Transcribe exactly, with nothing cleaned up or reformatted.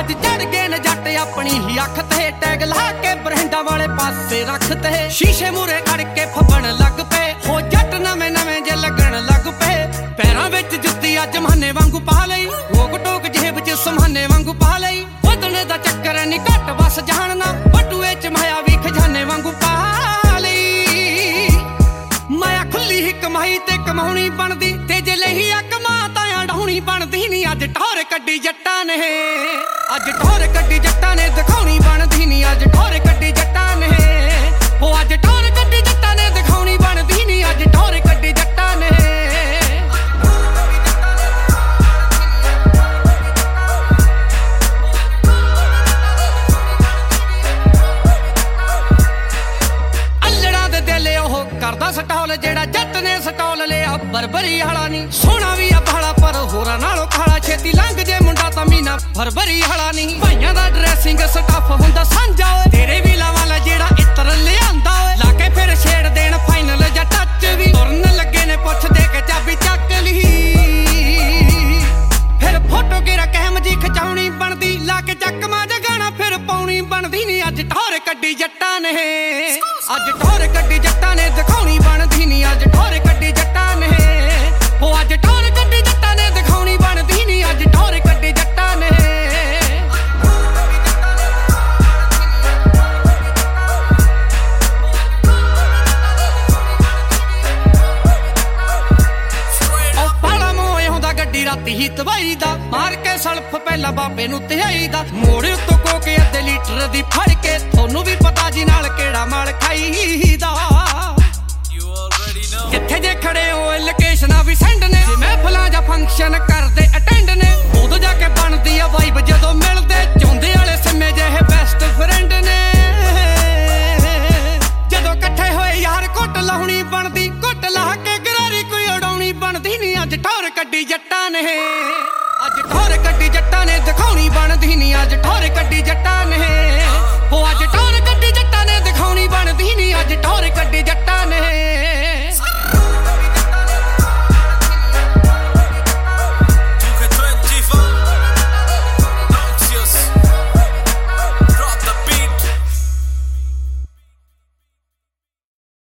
ਅੱਜ ਚੜ ਗਏ ਨੇ ਜੱਟ ਆਪਣੀ ਹੀ ਅੱਖ ਤੇ ਟੈਗ ਲਾ ਕੇ ਬਰਹਿੰਡਾ ਵਾਲੇ ਪਾਸੇ ਰੱਖ ਤੇ ਸ਼ੀਸ਼ੇ ਮੂਰੇ ਖੜ ਕੇ ਫੱਬਣ ਲੱਗ ਪਏ ਹੋ ਜੱਟ ਨਵੇਂ ਨਵੇਂ ਜੇ ਲੱਗਣ ਲੱਗ ਪਏ ਪੈਰਾਂ ਵਿੱਚ ਜੁੱਤੀ ਅੱਜ ਮਹਾਨੇ ਵਾਂਗੂ ਪਾ ਲਈ ਰੋਕ ਟੋਕ ਜੇਬ ਚ ਸਮਾਨੇ ਵਾਂਗੂ ਪਾ ਲਈ ਵਧਣੇ ਦਾ ਚੱਕਰ ਨਹੀਂ ਘੱਟ ਬਸ ਜਾਣਨਾ ਬਟੂਏ ਚ ਮਾਇਆ ਵੀ ਖਜ਼ਾਨੇ ਵਾਂਗੂ ਪਾ ਲਈ ਮਾਇਆ ਖੁੱਲੀ ਹੀ ਕਮਾਈ ਤੇ ਕਮਾਉਣੀ ਬਣਦੀ ਤੇ ਜੇ ਲਈ ਆ ਕਮਾ ਤਾਂ ਅਡਾਉਣੀ ਬਣਦੀ ਨਹੀਂ ਅੱਜ ਠੌਰ ਕੱਢੀ ਜੱਟਾਂ ਨੇ ਅੱਜ ਠੌਰ ਕੱਢੀ ਜੱਟਾਂ ਨੇ ਦਿਖਾਉਣੀ ਬਣਦੀ ਨਹੀਂ ਅੱਜ ਠੌਰ ਕੱਢੀ ਜੱਟਾਂ ਨੇ ਉਹ ਅੱਜ ਠੌਰ ਕੱਢੀ ਜੱਟਾਂ ਨੇ ਦਿਖਾਉਣੀ ਬਣਦੀ ਨਹੀਂ ਅੱਜ ਠੌਰ ਕੱਢੀ ਜੱਟਾਂ ਨੇ ਅੱਲੜਾਂ ਦੇ ਦਿਲ ਉਹ ਕਰਦਾ ਸਟਾਲ ਜਿਹੜਾ ਜੱਟ ਨੇ ਸਟਾਲ ਲਿਆ ਬਰਬਰੀ ਵਾਲਾ ਨਹੀਂ ਸੋਹਣਾ ਵੀ ਆ ਭਾਲਾ ਪਰ ਹੋਰਾਂ ਨਾਲੋਂ ਖਾਲਾ ਛੇਤੀ ਲੰਘ ਜੇ ਮੁੰਡਾ ਤਾਂ ਮੀਨਾ ਫਰਵਰੀ ਵਾਲਾ ਨਹੀਂ ਭਾਈਆਂ ਦਾ ਡਰੈਸਿੰਗ ਸਟੱਫ ਹੁੰਦਾ ਸਾਂਝਾ ਓਏ ਤੇਰੇ ਵੀ ਲਾਵਾਂ ਜਿਹੜਾ ਇਤਰ ਲਿਆਂਦਾ ਓਏ ਲਾ ਕੇ ਫਿਰ ਛੇੜ ਦੇਣ ਫਾਈਨਲ ਜਾਂ ਟੱਚ ਵੀ ਤੁਰਨ ਲੱਗੇ ਨੇ ਪੁੱਛ ਦੇ ਕੇ ਚਾਬੀ ਚੱਕ ਲਈ ਫਿਰ ਫੋਟੋ ਕਿਹੜਾ ਕਹਿਮ ਜੀ ਖਿਚਾਉਣੀ ਬਣਦੀ ਲਾ ਕੇ ਚੱਕਮਾ ਜਗਾਣਾ ਫਿਰ ਪਾਉਣੀ ਬਣਦੀ ਨਹੀਂ ਅੱਜ ਠੌਰ ਕੱਢੀ ਜੱਟਾਂ ਨੇ ਅੱਜ ਠੌਰ ਕੱਢੀ ਜੱਟਾਂ ਨੇ ਦਿਖਾਉਣੀ ਬਣਦੀ ਨਹੀਂ ਅੱਜ ਠੌਰ ਕੱਢੀ ਜੱਟਾਂ ਨੇ ਉਹ ਅੱਜ ਠੌਰ ਕੱਢੀ ਜੱਟਾਂ ਨੇ ਦਿਖਾਉਣੀ ਬਣਦੀ ਨਹੀਂ ਅੱਜ ਠੌਰ ਕੱਢੀ ਜੱਟਾਂ ਨੇ ਉਹ ਬਾਲਾ ਮੋਏ ਹੁੰਦਾ ਗੱਡੀ ਰਾਤੀ ਹੀ ਤਬਾਈ ਦਾ ਮਾਰ ਕੇ ਸਲਫ ਪਹਿਲਾਂ ਬਾਬੇ ਨੂੰ ਧਿਆਈ ਦਾ ਮੋੜ ਉੱਤੋਂ ਕੋਕੇ ਅੱਧੇ ਲੀਟਰ ਦੀ ਫੜ ਕੇ ਤੁਹਾਨੂੰ ਵੀ ਪਤਾ ਜੀ ਨਾਲ ਕਿਹੜਾ ਮਾਲ ਖਾਈਦਾ ਕਿੱਥੇ ਜੇ ਖੜੇ ਹੋ ਲੋਕੇਸ਼ਨਾਂ ਵੀ ਸੈਂਡ ਨੇ ਜੇ ਮਹਿਫਲਾਂ ਜਾਂ ਫੰਕਸ਼ਨ ਕਰਦੇ ਅਟੈਂਡ ਨੇ ਉਦੋਂ ਜਾ ਕੇ ਬਣਦੀ ਆ ਵਾਈਬ ਜਦੋਂ ਮਿਲਦੇ ਚੌਂਦੇ ਵਾਲੇ ਸਿੰਮੇ ਜਿਹੇ ਬੈਸਟ ਫਰੈਂਡ ਨੇ ਜਦੋਂ ਇਕੱਠੇ ਹੋਏ ਯਾਰ ਘੁੱਟ ਲਾਉਣੀ ਬਣਦੀ ਘੁੱਟ ਲਾ ਕੇ ਗਰਾਰੀ ਕੋਈ ਉਡਾਉਣੀ ਬਣਦੀ ਨਹੀਂ ਅੱਜ ਠੌਰ ਕੱਢੀ ਜੱਟਾਂ ਨੇ ਅੱਜ ਠੌਰ ਕੱਢੀ ਜੱਟਾਂ ਨੇ ਦਿਖਾਉਣੀ ਬਣਦੀ ਨਹੀਂ ਅੱਜ ਠੌਰ ਕੱਢੀ ਜੱਟਾਂ ਨੇ ਉਹ ਅੱਜ ਠੌਰ ਕੱਢੀ ਜੱਟਾਂ ਨੇ ਦਿਖਾਉਣੀ ਬਣਦੀ ਨਹੀਂ ਅੱਜ ਠੌਰ ਕੱਢੀ ਜੱਟਾਂ ਨੇ